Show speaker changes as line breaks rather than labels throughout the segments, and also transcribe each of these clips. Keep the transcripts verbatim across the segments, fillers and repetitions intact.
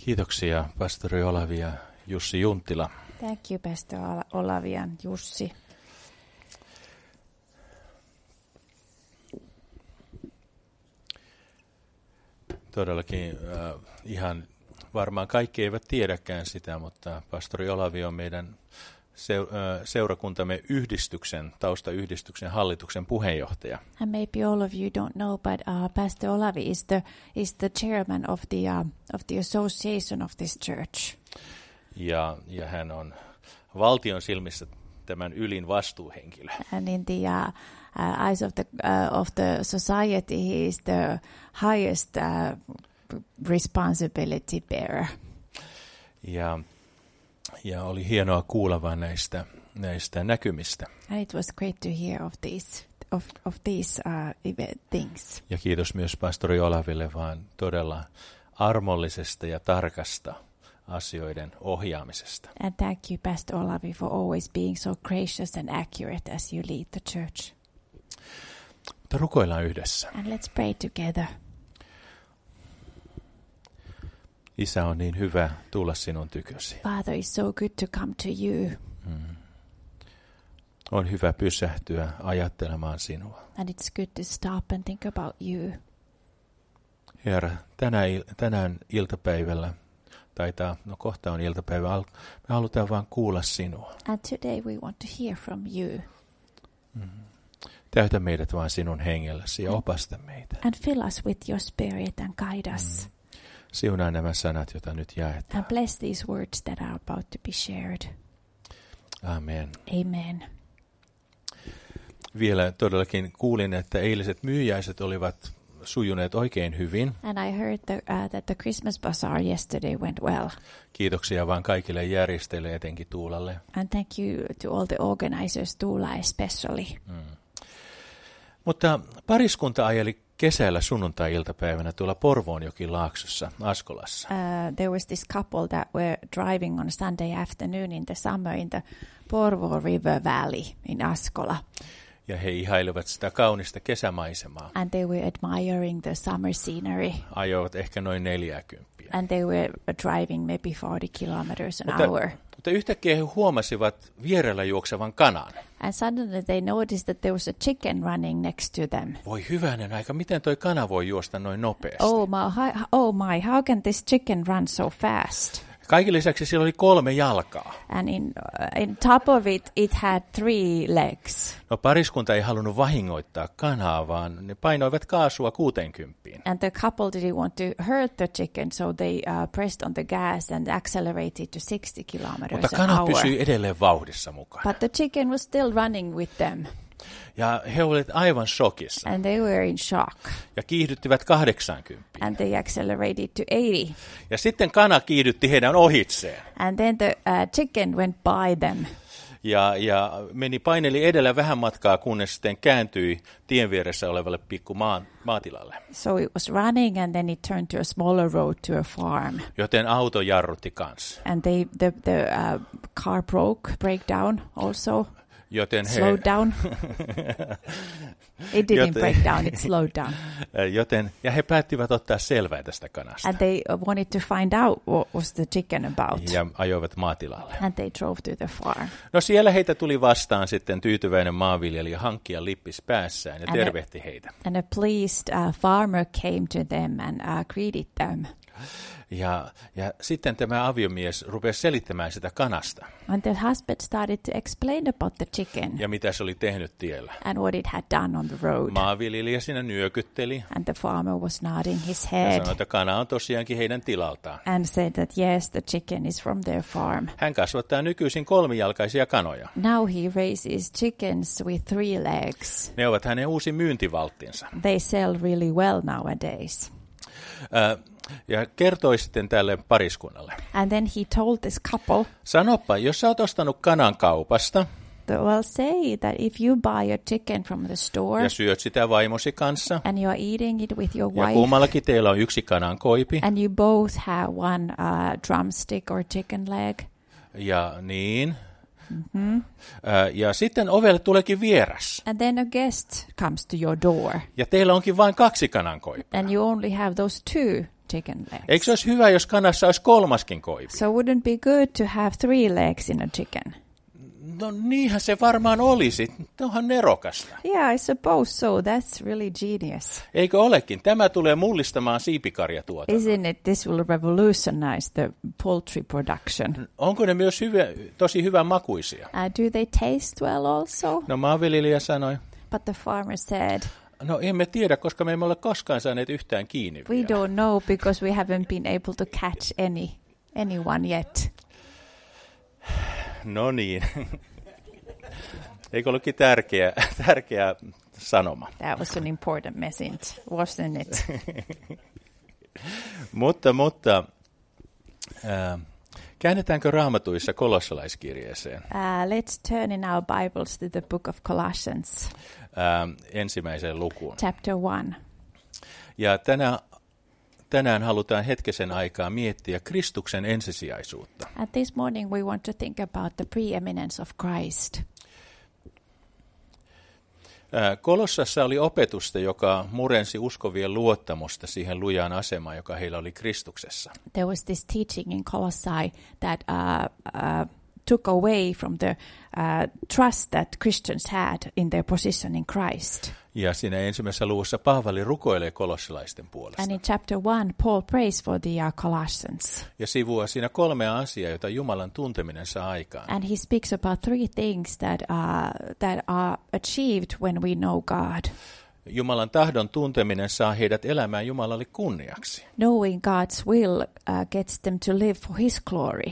Kiitoksia, pastori Olavi ja Jussi Junttila.
Thank you, Pastor Olavi and Jussi.
Todellakin äh, ihan varmaan kaikki eivät tiedäkään sitä, mutta pastori Olavi on meidän seurakuntamme yhdistyksen, taustayhdistyksen hallituksen puheenjohtaja.
And maybe all of you don't know, but uh, Pastor Olavi is the is the chairman of the uh, of the association of this church.
Ja ja hän on valtion silmissä tämän ylin vastuuhenkilö.
And in the uh, uh, eyes of the uh, of the society, he is the highest uh, responsibility bearer.
Ja Ja oli hienoa kuulla vain näistä, näistä näkymistä.
And it was great to hear of these, of, of these uh, things.
Ja kiitos myös pastori Olaville vaan todella armollisesta ja tarkasta asioiden ohjaamisesta.
And thank you, Pastor Olavi, for always being so gracious and accurate as you lead the church.
Mutta rukoillaan yhdessä.
And let's pray together.
Isä, on niin hyvä tulla sinun tykösi.
Father, it's so good to come to you.
Hmm. On hyvä pysähtyä ajattelemaan sinua.
And it's good to stop and think about you.
Herra, tänään, tänään iltapäivällä, taitaa, no kohta on iltapäivä, me halutaan vaan kuulla sinua.
And today we want to hear from you.
Hmm. Täytä meidät vaan sinun hengelläsi ja opasta meitä.
And fill us with your spirit and guide us.
Hmm. Siunaa nämä sanat, joita nyt jaetaan.
And bless these words that are about to be shared.
Amen.
Amen.
Vielä todellakin kuulin, että eiliset myyjäiset olivat sujuneet oikein hyvin.
And I heard the, uh, that the Christmas bazaar yesterday went well.
Kiitoksia vaan kaikille järjestäjille, etenkin Tuulalle.
And thank you to all the organizers, Tuula especially.
Mm. Mutta pariskunta ajeli kesällä sunnuntai-iltapäivänä tuolla Porvoonjoki laaksossa Askolassa.
Uh, there was this couple that were driving on Sunday afternoon in the summer in the Porvoo River Valley in Askola.
Ja he ihailivat sitä kaunista kesämaisemaa.
And they were admiring the summer scenery.
Ajoivat ehkä noin neljäkymppiä.
And they were driving maybe forty kilometers an
mutta,
hour.
Mutta yhtäkkiä he huomasivat vierellä juoksevan kanan.
And suddenly they noticed that there was a chicken running next to them.
Voi hyvänen aika, miten toi kana voi juosta noin nopeasti?
Oh my, oh my, how can this chicken run so fast?
Kaiken lisäksi sillä oli kolme jalkaa.
And in, uh, in top of it, it had three legs.
No pariskunta ei halunnut vahingoittaa kanaa, vaan ne painoivat kaasua kuuteenkymppiin.
And the couple didn't want to hurt the chicken, so they uh, pressed on the gas and accelerated to sixty kilometers
Mutta
an
kana
hour.
pysyi edelleen vauhdissa mukana.
But the chicken was still running with them.
Ja he olivat aivan shokissa.
And they were in shock.
Ja kiihdyttivät kahdeksankymmentä.
And they accelerated to eighty.
Ja sitten kana kiihdytti heidän ohitseen.
And then the uh, chicken went by them.
Ja, ja meni paineli edellä vähän matkaa, kunnes sitten kääntyi tien vieressä olevalle pikku maa, maatilalle.
So it was running and then it turned to a smaller road to a farm.
Joten auto jarrutti kanssa.
And they, the, the uh, car broke, break down also.
Joten he,
slowed down. It didn't joten, break down, it slowed down.
Joten, ja he päättivät ottaa selvää tästä kanasta.
And they wanted to find out what was the chicken about.
Ja ajoivat maatilalle.
And they drove to the farm.
No siellä heitä tuli vastaan sitten tyytyväinen maanviljelijä hankkia lippis päässään ja and tervehti a, heitä.
And a pleased uh, farmer came to them and uh, greeted them.
Ja, ja sitten tämä aviomies rupesi selittämään sitä kanasta.
And the husband started to explain about the chicken.
Ja mitä se oli tehnyt tiellä.
And what it had done on the road.
Maanviljelijä siinä nyökytteli.
And the farmer was nodding his head.
Ja sanoi, että kana on tosiaankin heidän tilaltaan.
And said that yes, the chicken is from their farm.
Hän kasvattaa nykyisin kolmijalkaisia kanoja.
Now he raises chickens with three legs.
Ne ovat hänen uusi myyntivalttinsa.
They sell really well nowadays.
Uh, Ja kertoi sitten tälle pariskunnalle.
And then he told this couple.
Sanoppa, jos sä oot ostanut kanan kaupasta.
Well, say that if you buy a chicken from the store.
Ja syöt sitä vaimosi kanssa.
And you are eating it with your wife.
Ja kummallakin teillä on yksi kanan koipi.
And you both have one uh, drumstick or chicken leg.
Ja niin.
Mm-hmm.
Uh, ja sitten ovelle tuleekin vieras.
And then a guest comes to your door.
Ja teillä onkin vain kaksi kanankoipaa.
And you only have those two chicken legs.
Eikö se olisi hyvä, jos kanassa olisi kolmaskin koipi?
So wouldn't it be good to have three legs in a chicken?
No niinhän se varmaan olisi. Onhan nerokasta.
Yeah, I suppose so. That's really genius.
Eikö olekin? Tämä tulee mullistamaan siipikarjatuotannon.
Isn't it? This will revolutionize the poultry production.
Onko ne myös hyvä, tosi hyvän makuisia?
Uh, do they taste well also?
No maanviljelijä sanoi.
But the farmer said,
No emme tiedä, koska me emme ole koskaan saaneet yhtään kiinni
we
vielä.
don't know because we haven't been able to catch any anyone yet.
No niin. Eikö ollutkin tärkeä, tärkeä sanoma?
That was an important message, wasn't it?
mutta, mutta äh, käännetäänkö Raamatuissa kolossalaiskirjeeseen?
Uh, let's turn in our Bibles to the book of Colossians,
Äh, ensimmäiseen lukuun.
chapter one.
Ja tänä, tänään halutaan hetkesen aikaa miettiä Kristuksen ensisijaisuutta.
And this morning we want to think about the preeminence of Christ.
Äh, Kolossassa oli opetusta, joka murensi uskovien luottamusta siihen lujaan asemaan, joka heillä oli Kristuksessa.
There was this teaching in Colossae that uh, uh, took away from the uh, trust that Christians had in their position in Christ.
Ja siinä ensimmäisessä luvussa Paavali rukoilee kolossalaisten puolesta.
And in chapter one, Paul prays for the uh, Colossians.
Ja sivua siinä kolmea asiaa, joita Jumalan tunteminen saa aikaan.
And he speaks about three things that, uh, that are achieved when we know God.
Jumalan tahdon tunteminen saa heidät elämään Jumalalle kunniaksi.
Knowing God's will uh, gets them to live for his glory.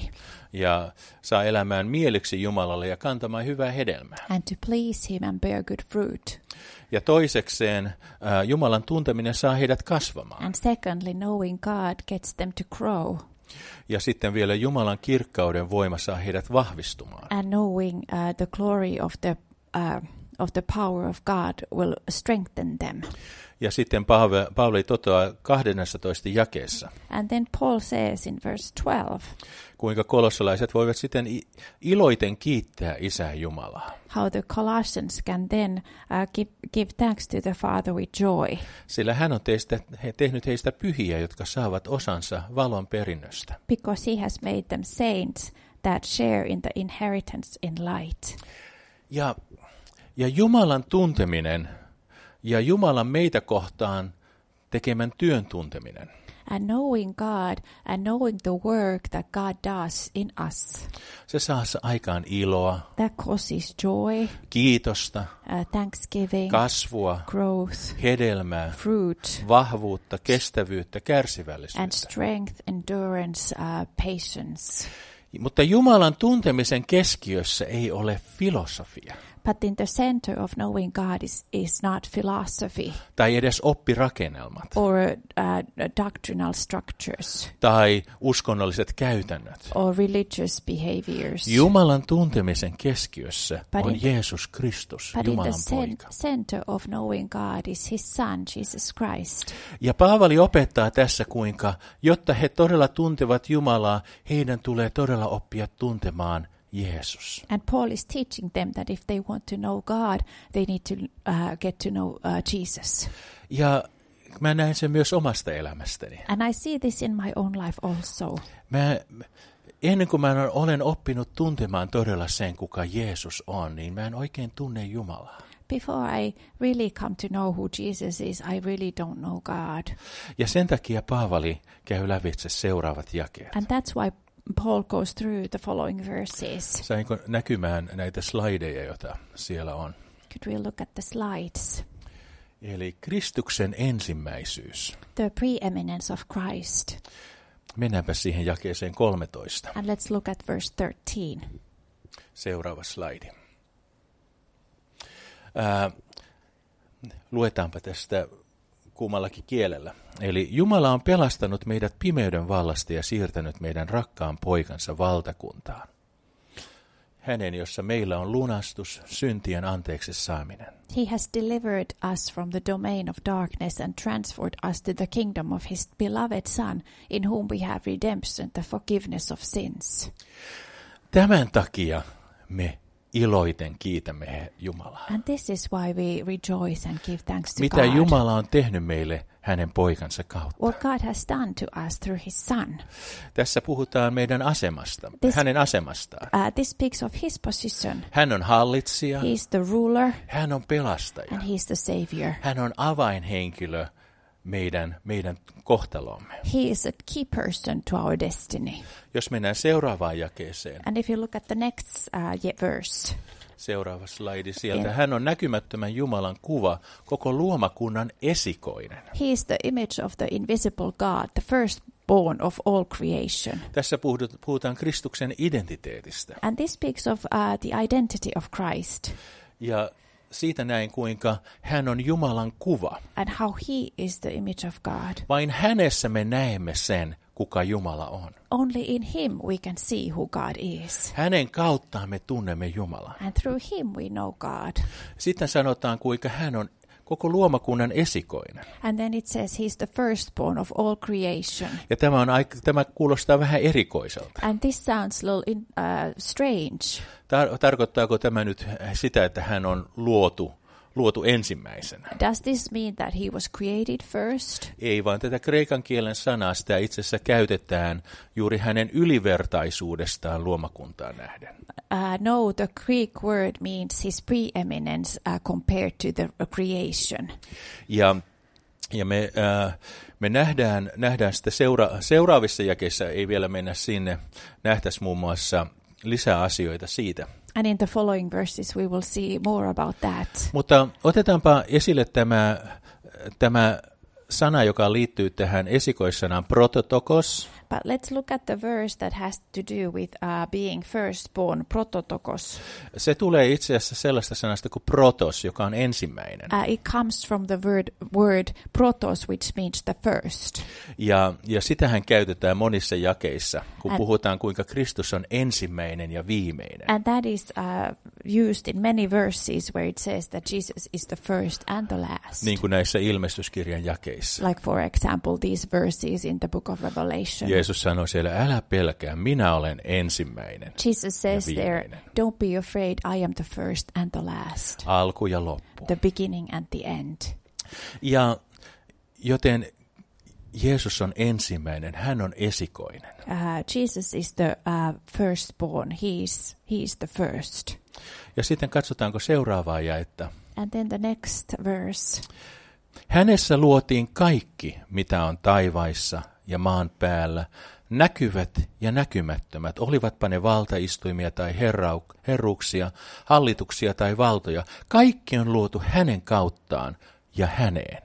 Ja saa elämään mieliksi Jumalalle ja kantamaan hyvää hedelmää.
And to please him and bear good fruit.
Ja toisekseen äh, Jumalan tunteminen saa heidät kasvamaan.
And secondly, knowing God gets them to grow.
Ja sitten vielä Jumalan kirkkauden voima saa heidät vahvistumaan.
And knowing uh, the glory of the uh, of the power of God will strengthen them.
Ja sitten Paavali, Paavali toteaa kahdennessatoista jakeessa,
And then Paul says in verse twelve,
kuinka kolossalaiset voivat sitten iloiten kiittää Isää Jumalaa.
how the Colossians can then uh, give, give thanks to the Father with joy.
Sillä hän on teistä, he, tehnyt heistä pyhiä, jotka saavat osansa valon perinnöstä.
Because he has made them saints that share in the inheritance in light.
Ja, ja Jumalan tunteminen ja Jumalan meitä kohtaan tekemän työn tunteminen.
And knowing God and knowing the work that God does in us.
Se saa aikaan iloa,
That causes joy,
kiitosta,
uh, thanksgiving,
kasvua,
growth,
hedelmää,
fruit,
vahvuutta, kestävyyttä,
and
kärsivällisyyttä.
strength, endurance, uh, patience.
Mutta Jumalan tuntemisen keskiössä ei ole filosofia
But in the center of knowing God is, is not philosophy
tai edes oppirakennelmat
or uh, doctrinal structures
tai uskonnolliset käytännöt.
or religious behaviors.
Jumalan tuntemisen keskiössä
But
on
in-
Jeesus Kristus,
But in the
Jumalan
cen-
poika.
center of knowing God is his son, Jesus Christ.
Ja Paavali opettaa tässä, kuinka jotta he todella tuntevat Jumalaa, heidän tulee todella oppia tuntemaan Jeesus.
And Paul is teaching them that if they want to know God, they need to uh, get to know uh, Jesus.
Ja mä näen sen myös omasta elämästäni.
And I see this in my own life also.
Mä, ennen kuin mä olen oppinut tuntemaan todella sen, kuka Jeesus on, niin mä en oikein tunne Jumalaa.
Before I really come to know who Jesus is, I really don't know God.
Ja sen takia Paavali käy lävitse seuraavat jakeet.
And that's why Paul goes through the following verses.
Sainko näkymään näitä slideja, joita siellä on?
Could we look at the slides?
Eli Kristuksen ensimmäisyys.
The preeminence of Christ.
Mennäänpä siihen jakeeseen kolmetoista.
And let's look at verse thirteen.
Seuraava slaidi. Ää, luetaanpa tästä kummallakin kielellä. Eli Jumala on pelastanut meidät pimeyden vallasta ja siirtänyt meidän rakkaan poikansa valtakuntaan. Hänen, jossa meillä on lunastus, syntien anteeksi saaminen.
He has delivered us from the domain of darkness and transferred us to the kingdom of his beloved Son, in whom we have redemption, the forgiveness of sins.
Tämän takia me iloiten kiitämme Jumalaa.
And this is why we rejoice and give thanks to
Mitä
God.
Jumala on tehnyt meille hänen poikansa kautta.
What God has done to us through his son.
Tässä puhutaan meidän asemasta,
This-
hänen asemastaan.
Uh, this speaks of his position.
Hän on hallitsija,
He is the ruler
hän on pelastaja.
and he is the savior.
Hän on avainhenkilö meidän, meidän kohtalomme.
He is a key person to our destiny.
Jos mennään seuraavaan jakeeseen,
And if you look at the next uh, ye- verse,
seuraava slaidi sieltä.
Yeah.
Hän on näkymättömän Jumalan kuva, koko luomakunnan esikoinen.
he is the image of the invisible God, the firstborn of all creation.
Tässä puhut- puhutaan Kristuksen identiteetistä.
And this speaks of uh, the identity of Christ
Ja siitä näin, kuinka hän on Jumalan kuva.
and how he is the image of God.
Vain hänessä me näemme sen, kuka Jumala on.
Only in him we can see who God is.
Hänen kauttaan me tunnemme Jumalan.
And through him we know God.
Sitten sanotaan, kuinka hän on koko luomakunnan esikoinen.
And then it says he's the firstborn of all creation.
Ja tämä, on aika, tämä kuulostaa vähän erikoiselta.
And this sounds a little in, uh, strange.
Tar- tarkoittaako tämä nyt sitä, että hän on luotu, luotu ensimmäisenä?
Does this mean that he was created first?
Ei, vaan tätä kreikan kielen sanaa sitä itse asiassa käytetään juuri hänen ylivertaisuudestaan luomakuntaan nähden.
Uh, no, the Greek word means his preeminence uh, compared to the uh, creation.
Ja, ja me, äh, me nähdään, nähdään sitä seura- seuraavissa jakeissa, ei vielä mennä sinne, nähtäisiin muun muassa lisää asioita siitä.
And in the following verses we will see more about that.
Mutta otetaanpa esille tämä, tämä sana, joka liittyy tähän esikoissanaan prototokos.
But let's look at the verse that has to do with uh, being firstborn, prototokos.
Se tulee itse asiassa sellaista sanasta kuin protos, joka on ensimmäinen.
Uh, it comes from the word, word protos, which means the first.
Ja, ja sitähän käytetään monissa jakeissa, kun
And-
puhutaan, kuinka Kristus on ensimmäinen ja viimeinen.
And that is uh, used in many verses where it says that Jesus is the first and the last.
Niin kuin näissä ilmestyskirjan jakeissa.
Like, for example, these verses in the book of Revelation.
Jeesus sanoi siellä, älä pelkää, minä olen ensimmäinen,
Jesus says
ja
there,
viimeinen.
don't be afraid, I am the first and the last,
alku ja loppu.
the beginning and the end.
Ja joten Jeesus on ensimmäinen, hän on esikoinen.
Uh, Jesus is the uh, firstborn, he is, he is the first.
Ja sitten katsotaanko seuraavaa jaetta.
And then the next verse.
Hänessä luotiin kaikki, mitä on taivaissa ja maan päällä, näkyvät ja näkymättömät, olivatpa ne valtaistuimia tai herrau- herruuksia, hallituksia tai valtoja. Kaikki on luotu hänen kauttaan ja häneen.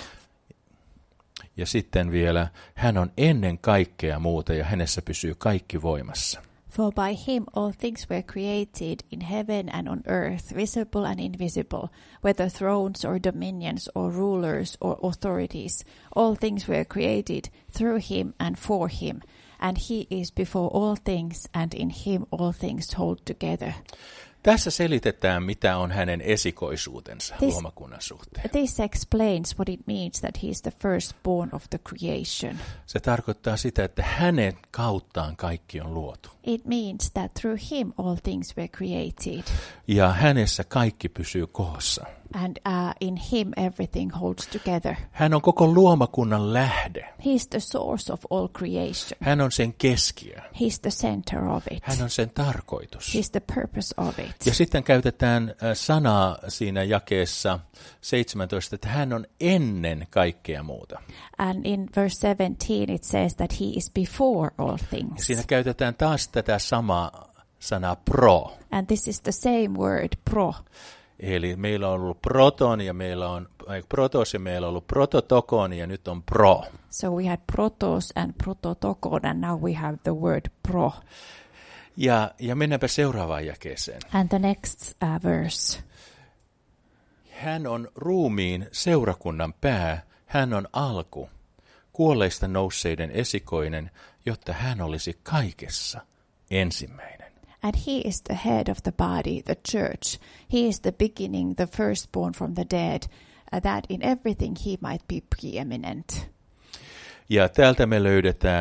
Ja sitten vielä, hän on ennen kaikkea muuta ja hänessä pysyy kaikki voimassa.
For by him all things were created in heaven and on earth, visible and invisible, whether thrones or dominions or rulers or authorities. All things were created through him and for him, and he is before all things, and in him all things hold together.
Tässä selitetään, mitä on hänen esikoisuutensa
This-
luomakunnan suhteen.
This explains what it means that he is the firstborn of the creation.
Se tarkoittaa sitä, että hänen kauttaan kaikki on luotu.
It means that through him all things were created,
Ja hänessä kaikki pysyy koossa.
and uh, in him everything holds together.
Hän on koko luomakunnan lähde.
He is the source of all creation.
Hän on sen keskiö.
He's the center of it.
Hän on sen tarkoitus.
He's the purpose of it.
Ja sitten käytetään äh, sanaa siinä jakeessa seitsemäntoista, että hän on ennen kaikkea muuta.
And in verse seventeen it says that he is before all things.
Siinä käytetään taas tätä samaa sanaa pro.
And this is the same word, pro.
Eli meillä on ollut proton ja meillä on äh, protos ja meillä on ollut prototokon ja nyt on pro.
So we had protos and prototokon, and now we have the word pro.
Ja, ja mennäänpä seuraavaan jakeeseen.
And the next uh, verse.
Hän on ruumiin seurakunnan pää, hän on alku, kuolleista nousseiden esikoinen, jotta hän olisi kaikessa ensimmäinen.
And he is the head of the body, the church. He is the beginning, the firstborn from the dead, uh, that in everything he might be preeminent.
Ja täältä me löydetään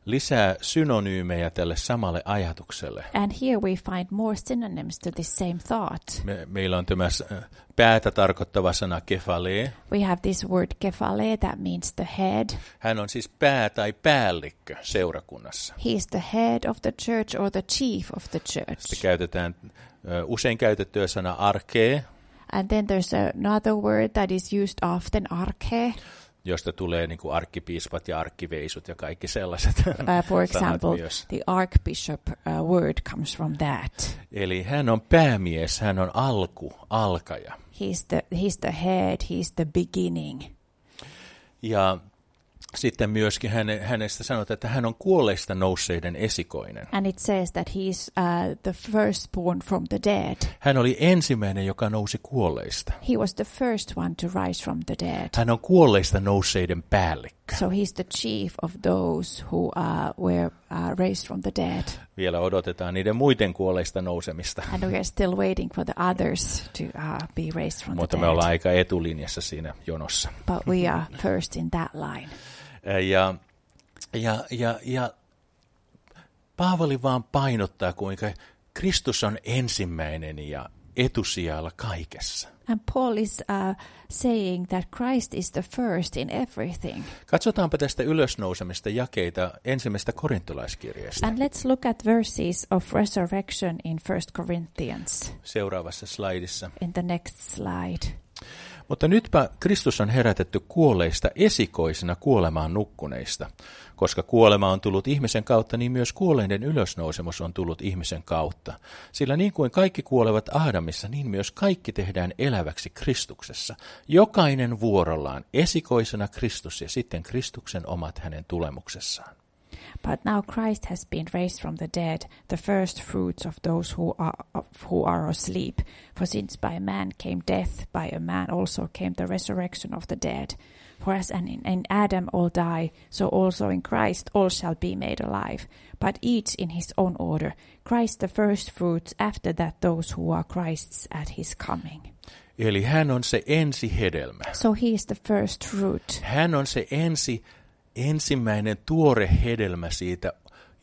lisää synonyymejä tälle samalle ajatukselle.
And here we find more synonyms to this same thought.
Me, meillä on tämä päätä tarkoittava sana kefale.
We have this word kephale that means the head.
Hän on siis pää tai päällikkö seurakunnassa.
He is the head of the church or the chief of the
Sitten
church.
käytetään ö, usein käytettyä sana arke,
And then there's another word that is used often, arche.
josta tulee niin kuin arkkipiispat ja arkkiveisut ja kaikki sellaiset
Uh, for
sanat
example,
myös.
the archbishop uh, word comes from that.
Eli hän on päämies, hän on alku, alkaja.
He's the, he's the head, he's the beginning.
Ja sitten myöskin häne, hänestä sanotaan, että hän on kuolleista nousseiden esikoinen.
And it says that he's uh, the firstborn from the dead.
Hän oli ensimmäinen, joka nousi kuolleista.
He was the first one to rise from the dead.
Hän on kuolleista nousseiden päällikkö.
So he's the chief of those who uh, were uh, raised from the dead.
Vielä odotetaan niiden muiden kuolleista nousemista.
And we are still waiting for the others to uh, be raised from
Mutta
the
me ollaan
dead.
aika etulinjassa siinä jonossa.
But we are first in that line.
Ja, ja, ja, ja Paavali vaan painottaa, kuinka Kristus on ensimmäinen ja etusijalla kaikessa.
And Paul is uh, saying that Christ is the first in everything.
Katsotaanpa tästä ylösnousemista jakeita ensimmäisestä korintolaiskirjeestä.
And let's look at verses of resurrection in First Corinthians
Seuraavassa slaidissa.
in the next slide.
Mutta nytpä Kristus on herätetty kuolleista esikoisina kuolemaan nukkuneista. Koska kuolema on tullut ihmisen kautta, niin myös kuolleiden ylösnousemus on tullut ihmisen kautta. Sillä niin kuin kaikki kuolevat Aadamissa, niin myös kaikki tehdään eläväksi Kristuksessa. Jokainen vuorollaan, esikoisena Kristus ja sitten Kristuksen omat hänen tulemuksessaan.
But now Christ has been raised from the dead, the first fruits of those who are, of, who are asleep. For since by man came death, by a man also came the resurrection of the dead. For as in, in Adam all die, so also in Christ all shall be made alive. But each in his own order. Christ the first fruits, after that those who are Christ's at his coming.
Eli hän on se ensihedelmä.
So he is the first fruit.
Hän on se ensi, ensimmäinen tuore hedelmä siitä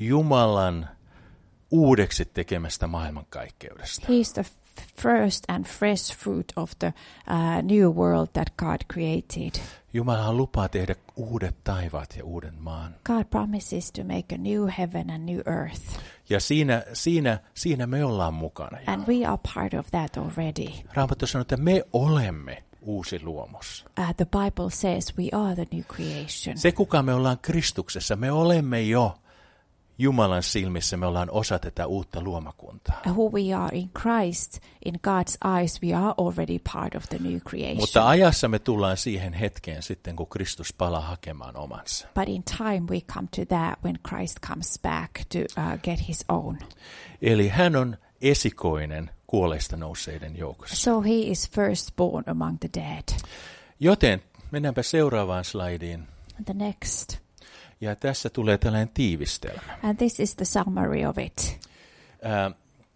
Jumalan uudeksi tekemästä maailmankaikkeudesta.
He is the f- first and fresh fruit of the uh, new world that God created.
Jumalahan lupaa tehdä uudet taivaat ja uuden maan.
God promises to make a new heaven and new earth.
Ja siinä, siinä, siinä me ollaan mukana.
And we are part of that already.
Raamattu sanoo, että me olemme uusi luomus.
Uh, the Bible says we are the new creation.
Se, kuka me ollaan Kristuksessa, me olemme jo Jumalan silmissä, me ollaan osa tätä uutta luomakuntaa.
Who we are in Christ, in God's eyes, we are already part of the new creation.
Mutta ajassa me tullaan siihen hetkeen sitten, kun Kristus palaa hakemaan omansa.
But in time we come to that when Christ comes back to uh, get his own.
Eli hän on esikoinen kuolleista nousseiden joukossa.
So he is firstborn among the dead.
Joten mennäänpä seuraavaan slaidiin.
The next.
Ja tässä tulee tällainen tiivistelmä.
And this is the summary of it.
Ää,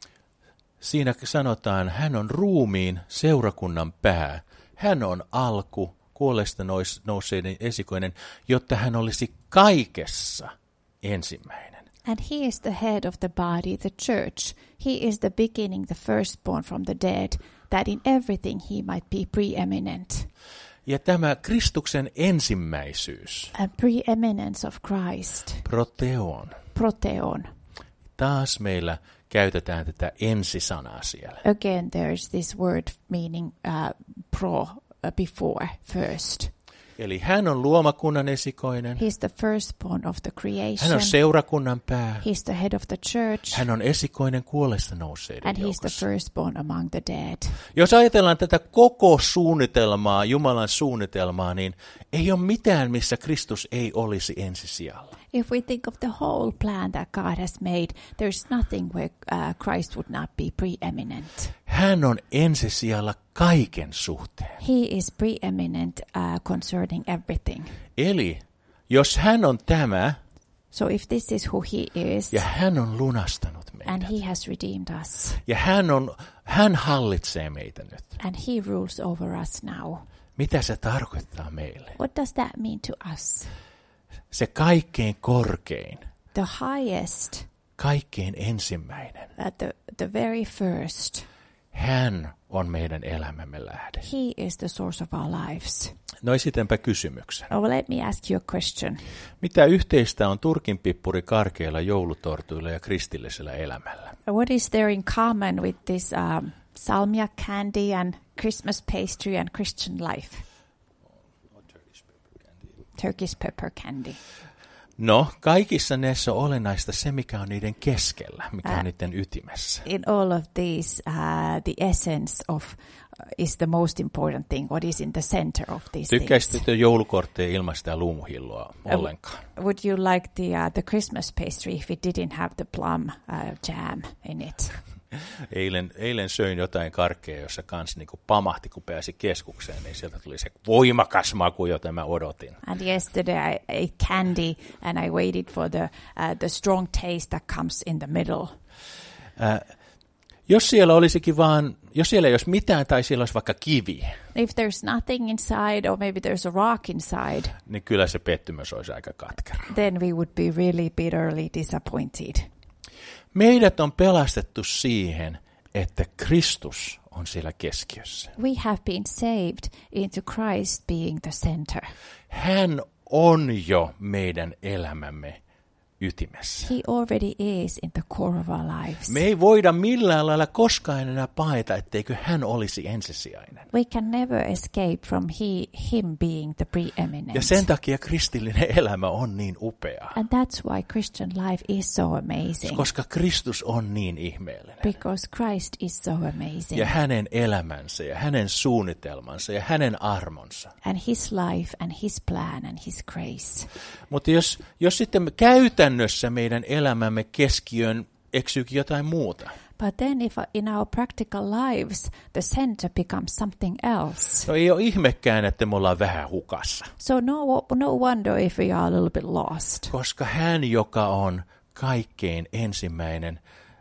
siinä sanotaan, hän on ruumiin seurakunnan pää. Hän on alku, kuolleista nousseiden esikoinen, jotta hän olisi kaikessa ensimmäinen.
And he is the head of the body, the church. He is the beginning, the firstborn from the dead, that in everything he might be preeminent.
Ja tämä Kristuksen ensimmäisyys,
A preeminence of Christ,
proteon,
proteon.
taas meillä käytetään tätä ensisanaa siellä.
Again, there's this word meaning uh, pro, uh, before, first.
Eli hän on luomakunnan esikoinen,
He's the firstborn of the
hän
creation.
on seurakunnan pää,
He's the head of the church.
hän on esikoinen kuolleista nousseiden
And he's the
joukossa.
firstborn among the dead.
Jos ajatellaan tätä koko suunnitelmaa, Jumalan suunnitelmaa, niin ei ole mitään, missä Kristus ei olisi ensisijalla.
If we think of the whole plan that God has made, there's nothing where uh, Christ would not be preeminent.
Hän on ensisijalla kaiken suhteen.
He is preeminent uh, concerning everything.
Eli jos hän on tämä
So if this is who he is,
ja hän on lunastanut
and
meidät
he has redeemed us,
ja hän, on, hän hallitsee meitä nyt,
and he rules over us now,
mitä se tarkoittaa meille?
what does that mean to us?
Se kaikkein korkein
the highest,
kaikkein ensimmäinen.
uh, the, the very first.
Hän on meidän elämämme lähde.
He is the source of our lives.
No esitänpä kysymyksen.
Oh, let me ask you a question.
Mitä yhteistä on turkinpippuri karkeilla joulutortuilla ja kristillisellä elämällä?
What is there in common with this um, salmiak candy and Christmas pastry and Christian life? Turkish pepper candy.
No, kaikissa näissä on olennaista se, mikä on niiden keskellä, mikä on
Ä-
niiden ytimessä.
In all of these, uh, the essence of uh, is the most important thing. What is in the center of these
Tykkäisitte
things?
te joulukortteja ilmaista ja luumuhilloa ollenkaan?
Would you like the uh, the Christmas pastry if it didn't have the plum uh, jam in it?
Eilen, eilen söin jotain karkea, jossa kans niinku pamahti, kun pääsi keskukseen, niin sieltä tuli se voimakas maku, jota mä odotin.
And yesterday I ate candy and I waited for the uh, the strong taste that comes in the middle.
Äh, jos siellä olisikin vaan, jos siellä ei olisi mitään tai siellä olisi vaikka kivi,
If there's nothing inside or maybe there's a rock inside,
niin kyllä se pettymys olisi aika katkera.
then we would be really bitterly disappointed.
Meidät on pelastettu siihen, että Kristus on siellä keskiössä.
We have been saved into Christ being the center.
Hän on jo meidän elämämme ytimessä.
He already is in the core of our lives.
Me ei voida millään lailla koskaan enää paeta, etteikö hän olisi ensisijainen.
We can never escape from he, him being the preeminent.
Ja sen takia kristillinen elämä on niin upea.
And that's why Christian life is so amazing.
Koska Kristus on niin ihmeellinen.
Because Christ is so amazing.
Ja hänen elämänsä ja hänen suunnitelmansa ja hänen armonsa.
And his life and his plan and his grace.
Mutta jos, jos sitten käytännössä meidän elämämme keskiön eksyykin jotain muuta.
But then if in our practical lives the center becomes something else.
No ei ole ihmekään, että me ollaan vähän hukassa.
So no, no wonder if we are a little bit lost.
Koska hän, joka on kaikkein ensimmäinen,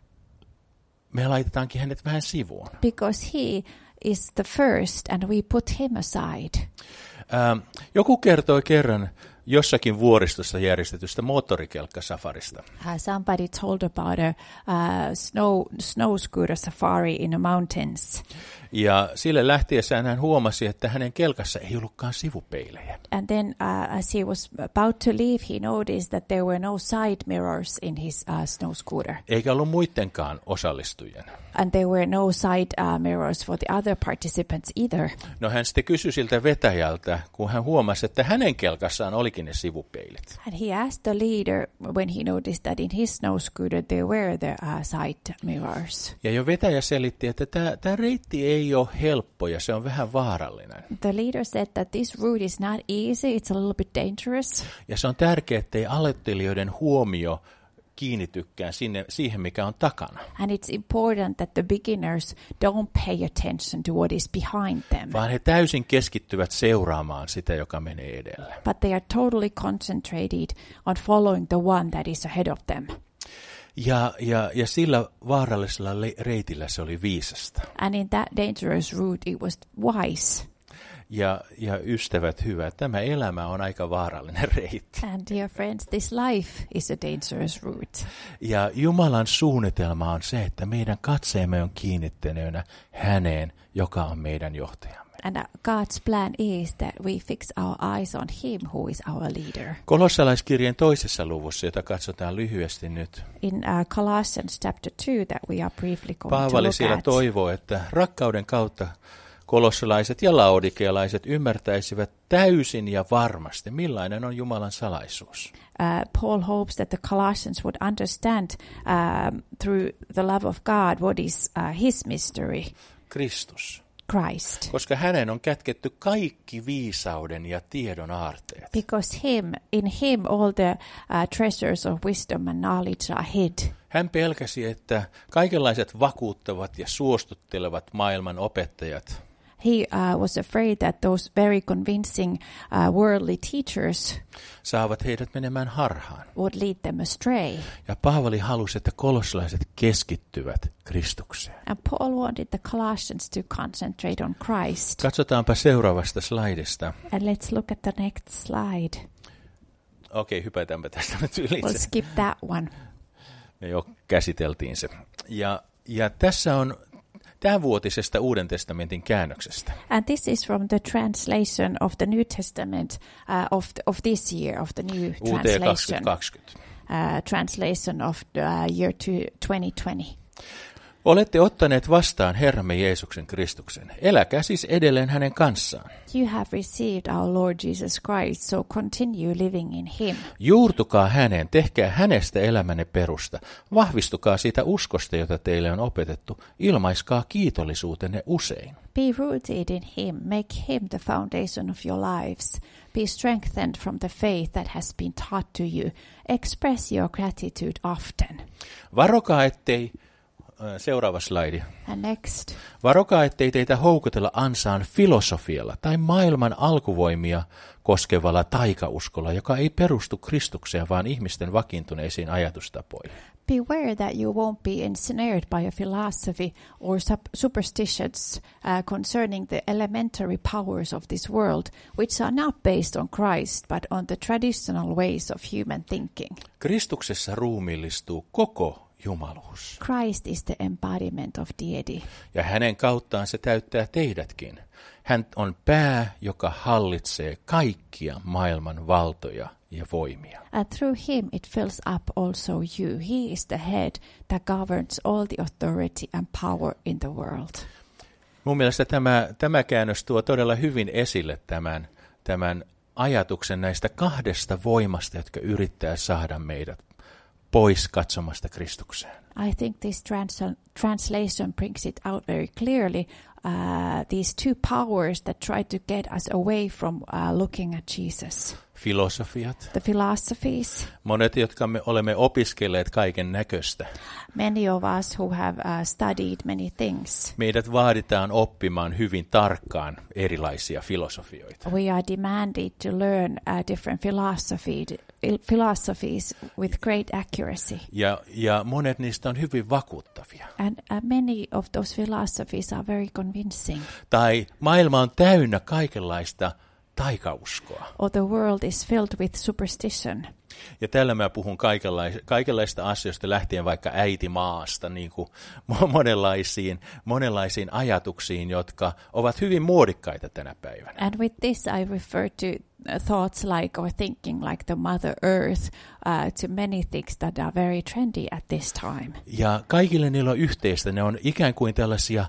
me laitetaankin hänet vähän sivuun.
Because he is the first and we put him aside.
Ähm, joku kertoi kerran jossakin vuoristossa järjestetystä moottorikelkkasafarista.
Uh, somebody told about a uh, snow snow scooter safari in the mountains.
Ja sille lähtiessään hän huomasi, että hänen kelkassa ei ollutkaan sivupeilejä.
And then uh, as he was about to leave, he noticed that there were no side mirrors in his uh, snow scooter.
Eikä ollut muidenkaan osallistujien.
And there were no side uh, mirrors for the other participants either.
No hän sitten kysyi siltä vetäjältä, kun hän huomasi, että hänen kelkassaan olikin ne sivupeilit.
And he asked the leader when he noticed that in his snow scooter there were the uh, side mirrors.
Ja jo vetäjä selitti, että tämä reitti ei ole helppo ja se on vähän vaarallinen.
The leader said that this route is not easy, it's a little bit dangerous.
Ja se on tärkeää, ettei aloittelijoiden huomio kiinnitykään sinne, siihen, mikä on takana.
And it's important that the beginners don't pay attention to what is behind them.
Vaan he täysin keskittyvät seuraamaan sitä, joka menee edellä.
But they are totally concentrated on following the one that is ahead of them.
Ja, ja, ja sillä vaarallisella le- reitillä se oli viisasta.
And in that dangerous route it was wise.
Ja, ja ystävät hyvät, tämä elämä on aika vaarallinen reitti.
And dear friends, this life is a dangerous route.
Ja Jumalan suunnitelma on se, että meidän katseemme on kiinnittyneenä häneen, joka on meidän johtajamme.
And God's plan is that we fix our eyes on him who is our leader.
Kolossalaiskirjeen toisessa luvussa, jota katsotaan lyhyesti nyt.
In uh, Colossians chapter two that we are briefly going to
Paavali
look
siellä
at.
toivoo, että rakkauden kautta kolossalaiset ja laodikealaiset ymmärtäisivät täysin ja varmasti, millainen on Jumalan salaisuus.
Uh, Paul hopes that the Colossians would understand um, through the love of God what is uh, his mystery,
Kristus.
Christ.
Koska hänen on kätketty kaikki viisauden ja tiedon aarteet.
Because him, in him all the uh, treasures of wisdom and knowledge are hid.
Hän pelkäsi, että kaikenlaiset vakuuttavat ja suostuttelevat maailman opettajat
He uh, was afraid that those very convincing uh, worldly teachers
saavat heidät menemään harhaan.
would lead them astray.
Ja Paavali halusi, että kolossalaiset keskittyvät Kristukseen.
And Paul wanted the Colossians to concentrate on Christ.
Katsotaanpa seuraavasta slaidista.
And let's look at the next slide.
Okei, okay, hypätäänpä tästä nyt ylitse.
We'll skip that one.
Me jo käsiteltiin se. Ja, ja tässä on tämänvuotisesta Uuden testamentin käännöksestä.
And this is from the translation of the New Testament uh, of the, of this year, of the new
U T
translation.
kaksituhattakaksikymmentä.
Uh, translation of the uh, year to twenty twenty.
Olette ottaneet vastaan Herramme Jeesuksen Kristuksen. Eläkää siis edelleen hänen kanssaan.
You have received our Lord Jesus Christ, so continue living in him.
Juurtukaa häneen, tehkää hänestä elämänne perusta. Vahvistukaa siitä uskosta, jota teille on opetettu. Ilmaiskaa kiitollisuutenne usein.
Be rooted in him, make him the foundation of your lives. Be strengthened from the faith that has been taught to you. Express your gratitude often.
Varokaa, ettei... Seuraava slaidi.
And next.
Varokaa, ettei teitä houkutella ansaan filosofialla tai maailman alkuvoimia koskevalla taikauskolla, joka ei perustu Kristukseen, vaan ihmisten vakiintuneisiin ajatustapoihin.
Beware that you won't be ensnared by a philosophy or sup- superstitions uh, concerning the elementary powers of this world, which are not based on Christ, but on the traditional ways of human thinking.
Kristuksessa ruumiillistuu koko jumaluus.
Christ is the embodiment of deity.
Ja hänen kauttaan se täyttää teidätkin. Hän on pää, joka hallitsee kaikkia maailman valtoja ja voimia.
And through him it fills up also you. He is the head that governs all the authority and power in the world.
Mun mielestä tämä, tämä käännös tuo todella hyvin esille tämän, tämän ajatuksen näistä kahdesta voimasta, jotka yrittää saada meidät pois katsomasta Kristukseen.
I think this trans- translation brings it out very clearly. Uh, these two powers that try to get us away from uh, looking at Jesus.
Filosofiat.
The philosophies.
Monet, jotka me olemme opiskelleet kaiken näköistä.
Many of us who have uh, studied many things.
Meidät vaaditaan oppimaan hyvin tarkkaan erilaisia filosofioita.
We are demanded to learn uh, different philosophy, philosophies with great accuracy.
Ja, ja monet niistä on hyvin vakuuttavia.
And uh, many of those philosophies are very convincing.
Tai maailma on täynnä kaikenlaista taikauskoa.
Or the world is filled with superstition.
Ja tällä mä puhun kaikenlaista, kaikenlaista asioista lähtien vaikka äitimaasta, niin kuin monenlaisiin, monenlaisiin ajatuksiin, jotka ovat hyvin muodikkaita tänä päivänä.
And with this I refer to thoughts like or thinking like the Mother Earth, uh, to many things that are very trendy at this time.
Ja kaikille niillä on yhteistä. Ne on ikään kuin tällaisia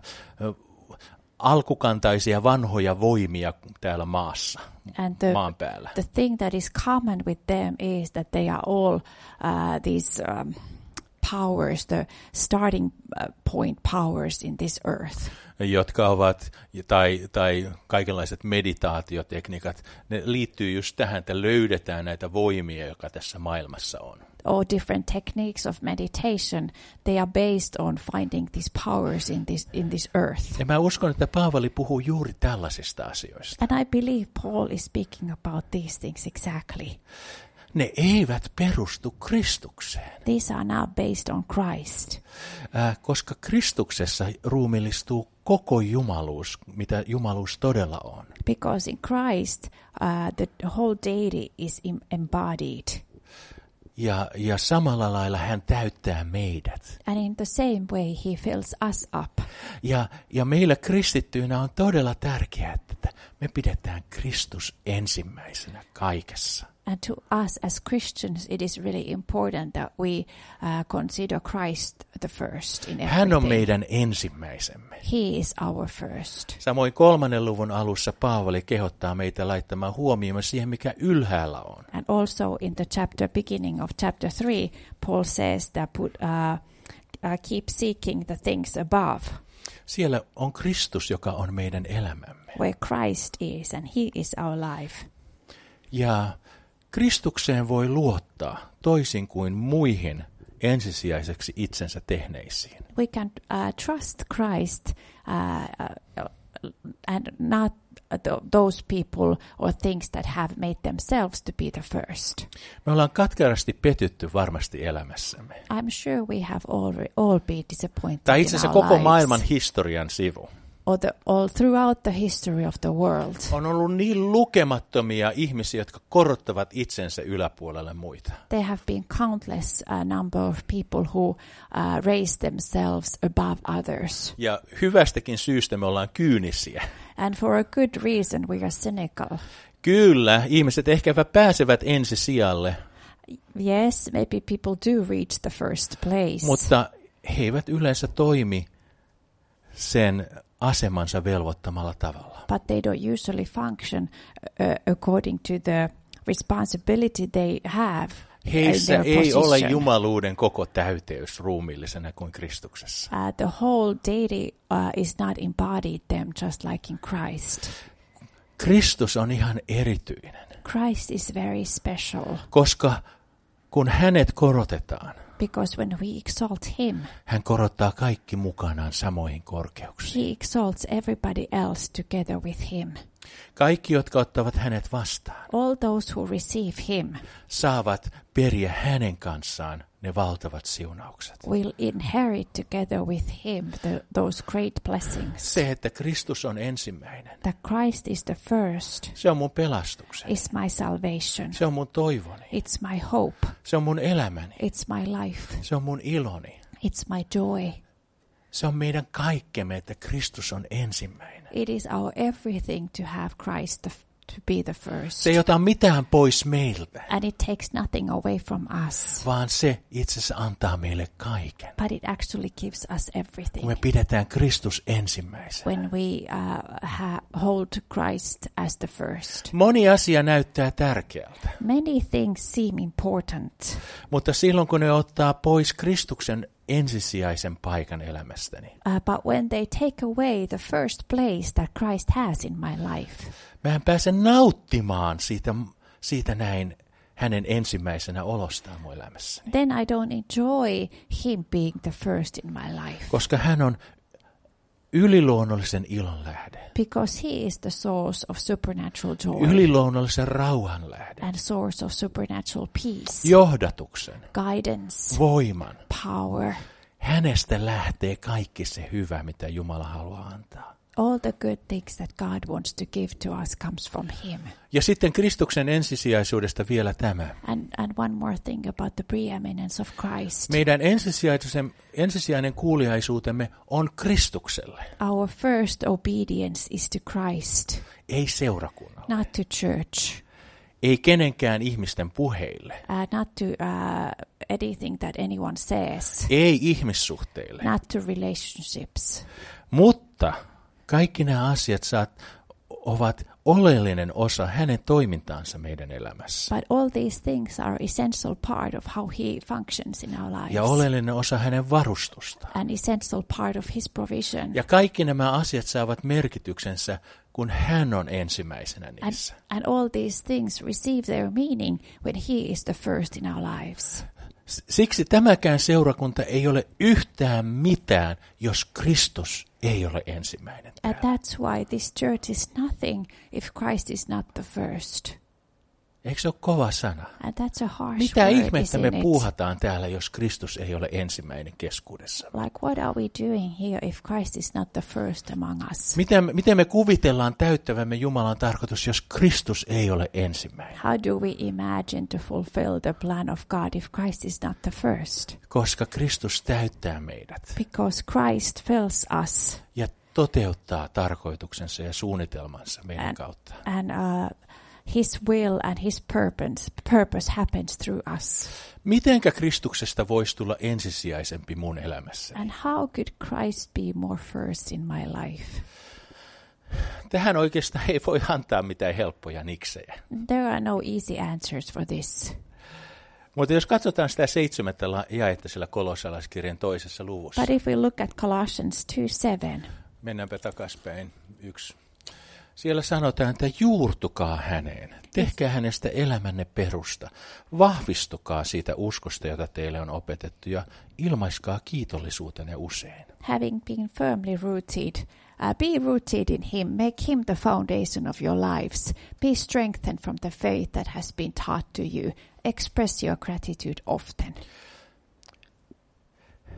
alkukantaisia vanhoja voimia täällä maassa,
And the,
maan päällä.
the thing that is common with them is that they are all uh, these um, powers, the starting point powers in this earth.
Jotka ovat, tai, tai kaikenlaiset meditaatiotekniikat, ne liittyy just tähän, että löydetään näitä voimia, jotka tässä maailmassa on.
Or different techniques of meditation, they are based on finding these powers in this in this earth.
Ja mä uskon, että Paavali puhuu juuri tällaisista asioista.
And I believe Paul is speaking about these things exactly.
Ne eivät perustu Kristukseen.
These are not based on Christ.
Äh, koska Kristuksessa ruumiillistuu koko jumaluus, mitä jumaluus todella on.
Because in Christ, uh, the whole deity is embodied.
Ja, ja samalla lailla hän täyttää meidät.
And in the same way he fills us up.
Ja, ja meillä kristittyinä on todella tärkeää, että me pidetään Kristus ensimmäisenä kaikessa.
And to us as Christians, it is really important that we uh, consider Christ the first in everything.
Hän on meidän ensimmäisemme.
He is our first.
Samoin kolmannen luvun alussa Paavali kehottaa meitä laittamaan huomioon siihen, mikä ylhäällä on.
And also in the chapter beginning of chapter three, Paul says that put, uh, uh, keep seeking the things above.
Siellä on Kristus, joka on meidän elämämme.
Where Christ is and he is our life.
Ja Kristukseen voi luottaa toisin kuin muihin ensisijaiseksi itsensä tehneisiin.
We can uh, trust Christ uh, uh, and not th- those people or things that have made themselves to be the first.
Me ollaan katkerasti petytty varmasti elämässämme.
I'm sure we have all, all been disappointed
Tai itse
in
asiassa
our
koko
lives.
maailman historian sivu.
or the, all throughout the history of the world.
On ollut niin lukemattomia ihmisiä, jotka korottavat itsensä yläpuolelle muita.
There have been countless uh, number of people who uh, raise themselves above others.
Ja hyvästäkin syystä me ollaan kyynisiä.
And for a good reason we are cynical.
Kyllä, ihmiset ehkäpä pääsevät ensisijalle.
Yes, maybe people do reach the first place.
Mutta he eivät yleensä toimi sen asemansa velvoittamalla tavalla.
But they don't usually function uh, according to the responsibility they have.
Heissä
in their
ei ole
position.
jumaluuden koko täyteys ruumiillisena kuin Kristuksessa.
Uh, the whole deity uh, is not embodied them just like in Christ.
Kristus on ihan erityinen,
Christ is very special
koska kun hänet korotetaan,
because when we exalt him,
hän korottaa kaikki mukanaan samoihin korkeuksiin.
he exalts everybody else together with him.
Kaikki, jotka ottavat hänet vastaan,
All those who receive him
saavat periä hänen kanssaan ne valtavat siunaukset.
will inherit together with him the, those great blessings.
Se, että Kristus on ensimmäinen,
That Christ is the first
se on mun pelastukseni.
is my salvation.
Se on mun toivoni.
It's my hope.
Se on mun elämäni.
It's my life.
Se on mun iloni.
It's my joy.
Se on meidän kaikkemme, että Kristus on ensimmäinen.
It is our everything to have Christ the, to be the first.
Se ei ota mitään pois meiltä,
And it takes nothing away from us,
vaan se itse asiassa antaa meille kaiken.
but it actually gives us
Kun
everything.
me pidetään Kristus ensimmäisenä.
When we uh, ha- hold Christ as the first.
Moni asia näyttää tärkeältä,
Many things seem important,
mutta silloin kun ne ottaa pois Kristuksen ensisijaisen paikan elämästäni,
uh, but when they take away the first place that Christ has in my life,
mä en pääse nauttimaan siitä, siitä näin hänen ensimmäisenä olostaan mun elämässäni.
then I don't enjoy him being the first in my life.
Koska hän on yliluonnollisen ilon lähde,
Because he is the source of supernatural joy
yliluonnollisen rauhan lähde,
and source of supernatural peace,
johdatuksen,
guidance,
voiman.
power.
Hänestä lähtee kaikki se hyvä, mitä Jumala haluaa antaa.
All the good things that God wants to give to us comes from him.
Ja sitten Kristuksen ensisijaisuudesta vielä tämä.
And and one more thing about the preeminence of Christ.
Meidän ensisijaisen, ensisijainen kuuliaisuutemme on Kristukselle,
Our first obedience is to Christ,
ei seurakunnalle,
not to church,
ei kenenkään ihmisten puheille,
uh, not to uh, anything that anyone says,
ei ihmissuhteille.
not to relationships.
Mutta kaikki nämä asiat saat, ovat oleellinen osa hänen toimintaansa meidän elämässä.
But all these things are essential part of how he functions in our lives.
Ja oleellinen osa hänen varustusta.
An essential part of his provision.
Ja kaikki nämä asiat saavat merkityksensä, kun hän on ensimmäisenä
And,
niissä.
and all these things receive their meaning when he is the first in our lives.
Siksi tämäkään seurakunta ei ole yhtään mitään, jos Kristus ei ole ensimmäinen.
And that's why this church is nothing if Christ is not the first.
Eikö se ole kova sana?
And that's a harsh
Mitä
word,
ihmettä me
isn't it?
puuhataan täällä, jos Kristus ei ole ensimmäinen keskuudessa?
Like, what are we doing here if Christ is not the first among us?
Miten, miten me kuvitellaan täyttävämme Jumalan tarkoitus, jos Kristus ei ole ensimmäinen?
How do we imagine to fulfill the plan of God if Christ is not the first?
Koska Kristus täyttää meidät
Because Christ fills us
ja toteuttaa tarkoituksensa ja suunnitelmansa meidän
and,
kautta.
and uh, his will and his purpose, purpose happens through us.
Mitenkä Kristuksesta voisi tulla ensisijaisempi mun elämässä?
And how could Christ be more first in my life?
Tähän oikeastaan ei voi antaa mitään helppoja niksejä.
There are no easy answers for this.
Mutta jos katsotaan sitä seitsemättä jaetta sillä kolossalaiskirjan toisessa luvussa.
But if we look at Colossians two seven,
Mennäänpä takaspäin yksi. Siellä sanotaan, että juurtukaa häneen. Tehkää hänestä elämänne perusta. Vahvistukaa siitä uskosta, jota teille on opetettu, ja ilmaiskaa kiitollisuutenne usein.
having been firmly rooted, uh, be rooted in him, make him the foundation of your lives, be strengthened from the faith that has been taught to you, express your gratitude often.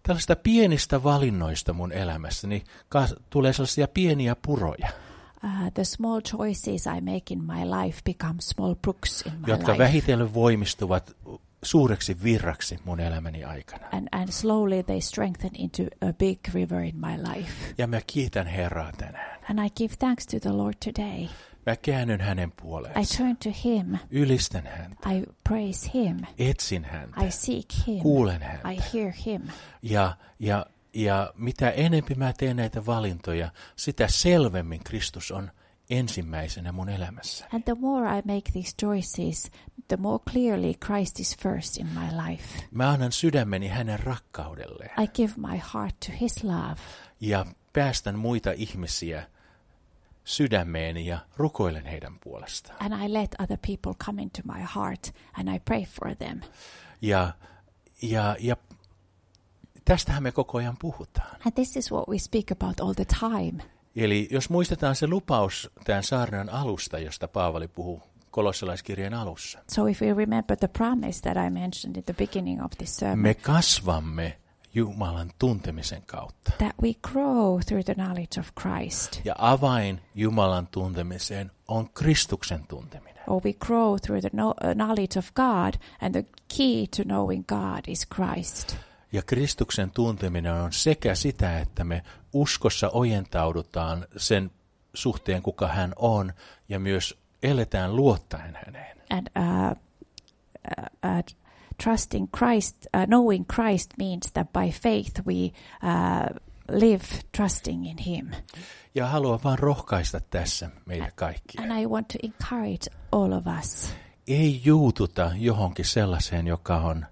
tällaista pienistä valinnoista mun elämässäni tulee sellaisia pieniä puroja,
Uh, the small choices I make in my life become small brooks in my
jotka
life.
vähitellen voimistuvat suureksi virraksi mun elämäni aikana.
And, and slowly they strengthen into a big river in my life.
Ja mä kiitän Herraa tänään.
And I give thanks to the Lord today.
Mä käännyn hänen
I
puoleensa.
turn to Him.
Ylistän häntä.
I praise Him.
Etsin häntä.
I seek Him.
Kuulen häntä.
I hear Him.
Ja, ja, ja mitä enempi mä teen näitä valintoja, sitä selvemmin Kristus on ensimmäisenä mun elämässä.
And the more I make these choices, the more clearly Christ is first in my life.
Mä annan sydämeni hänen rakkaudelleen.
I give my heart to His love.
Ja päästän muita ihmisiä sydämeeni ja rukoilen heidän puolestaan.
And I let other people come into my heart and I pray for them.
Ja, ja, ja tästähän me koko ajan puhutaan.
And this is what we speak about all the time.
Eli jos muistetaan se lupaus tämän saarnan alusta, josta Paavali puhuu kolossalaiskirjeen alussa.
So if we remember the promise that I mentioned in the beginning of this sermon,
Me kasvamme Jumalan tuntemisen kautta.
that we grow through the knowledge of Christ.
Ja avain Jumalan tuntemiseen on Kristuksen tunteminen.
Or we grow through the no, uh, knowledge of God, and the key to knowing God is Christ.
Ja Kristuksen tunteminen on sekä sitä, että me uskossa ojentaudutaan sen suhteen, kuka hän on, ja myös eletään luottaen häneen.
And uh, uh, uh, trusting Christ, uh, knowing Christ means that by faith we uh, live trusting in Him.
Ja haluan vaan rohkaista tässä meitä kaikkia.
And I want to encourage all of us.
Ei juututa johonkin sellaiseen, joka on,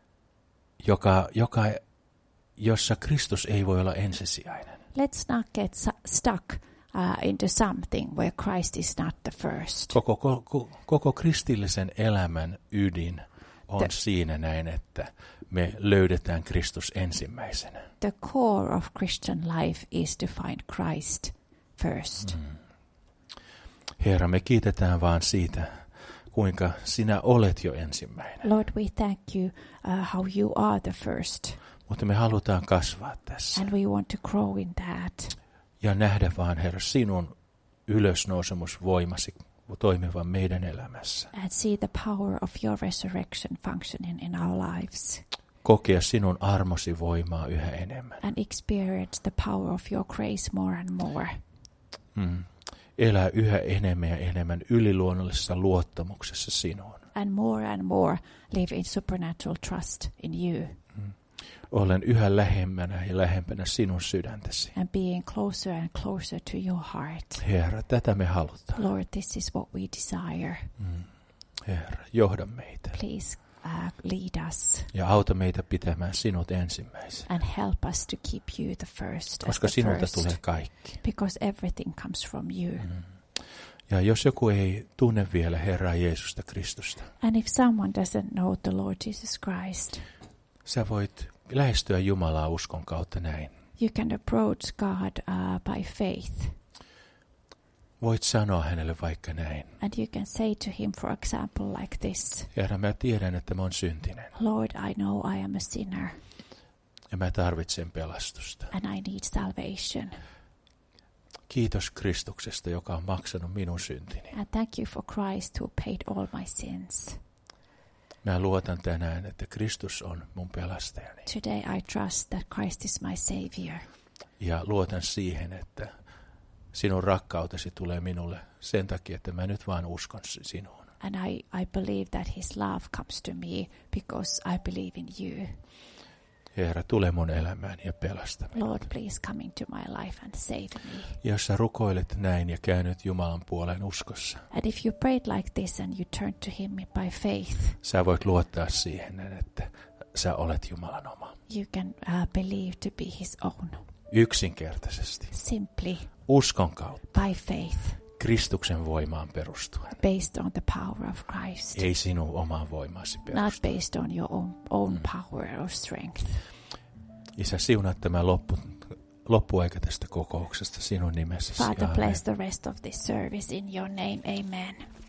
joka, joka, jossa Kristus ei voi olla ensisijainen.
Let's not get su- stuck uh, into something where Christ is not the first.
Koko, koko, koko kristillisen elämän ydin on
The-
siinä näin, että me löydetään Kristus ensimmäisenä.
The core of Christian life is to find Christ first.
Mm. Herra, me kiitetään vaan siitä, kuinka sinä olet jo ensimmäinen.
Lord, we thank you uh, how you are the first.
Mutta me halutaan kasvaa tässä
And we want to grow in that.
ja nähdä vaan, Herra, sinun ylösnousemusvoimasi toimivan meidän elämässä.
And see the power of your resurrection functioning in our lives.
Kokea sinun armosi voimaa yhä enemmän.
And experience the power of your grace more and more.
Mm. Elää yhä enemmän ja enemmän yliluonnollisessa luottamuksessa sinuun.
And more and more live in supernatural trust in you.
Mm. Olen yhä lähemmänä ja lähempänä sinun sydäntäsi.
And being closer and closer to your heart.
Herra, tätä me halutaan.
Lord, this is what we desire.
Mm. Herra, johda meitä.
Please uh, lead us.
Ja auta meitä pitämään sinut ensimmäisenä.
And help us to keep you the first.
Koska
as the
sinulta
first,
tulee kaikki.
because everything comes from you.
Mm. Ja jos joku ei tunne vielä Herraa Jeesusta Kristusta,
And if someone doesn't know the Lord Jesus Christ,
sä voit lähestyä Jumalaa uskon kautta näin.
you can approach God uh, by faith.
Voit sanoa hänelle vaikka näin.
And you can say to him, for example, like this.
Herra, mä tiedän, että mä oon syntinen.
Lord, I know I am a sinner.
Ja mä tarvitsen pelastusta.
And I need salvation.
Kiitos Kristuksesta, joka on maksanut minun syntini.
And thank you for Christ who paid all my sins.
Mä luotan tänään, että Kristus on mun pelastajani.
Today I trust that Christ is my Savior.
Ja luotan siihen, että sinun rakkautesi tulee minulle sen takia, että mä nyt vaan uskon sinuun.
And I, I believe that His love comes to me because I believe in you.
Herra, tule mun elämään ja pelasta minut.
Lord, please come into my life and save me.
Jos sä rukoilet näin ja käännyt Jumalan puoleen uskossa,
And if you prayed like this and you turn to Him by faith,
sä voit luottaa siihen, että sä olet Jumalan oma.
you can uh, believe to be His own.
Yksinkertaisesti.
Simply
Uskon kautta.
by faith,
Kristuksen voimaan perustuen.
based on the power of Christ.
Ei sinun omaan voimaasi
Not
perustuen.
based on your own, own power or strength.
Isä, siunat tämä loppu, loppuaika tästä kokouksesta sinun nimessäsi.
Father,
Aamen.
bless the rest of this service in your name. Amen.